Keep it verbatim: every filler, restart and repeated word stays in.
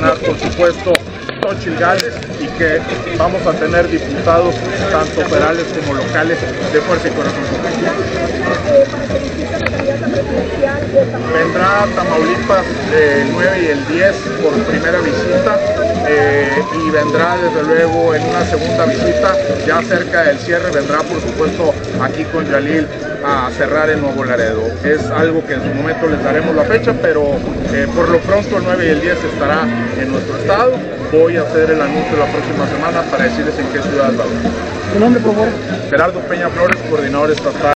ganar, por supuesto, Xochitl Gálvez, y que vamos a tener diputados tanto federales como locales de fuerza y corazón. Vendrá a Tamaulipas el nueve y el diez por primera visita, eh, y vendrá desde luego en una segunda visita ya cerca del cierre, vendrá por supuesto aquí con Yalil a cerrar en Nuevo Laredo. Es algo que en su momento les daremos la fecha, pero eh, por lo pronto el nueve y el diez estará en nuestro estado. Voy a hacer el anuncio la próxima semana para decirles en qué ciudad va. ¿Tu nombre, por favor? Gerardo Peña Flores, coordinador estatal.